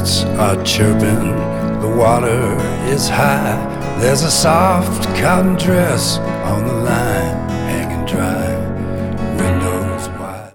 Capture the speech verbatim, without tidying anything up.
crickets are chirping, the water is high. There's a soft cotton dress on the line hanging dry.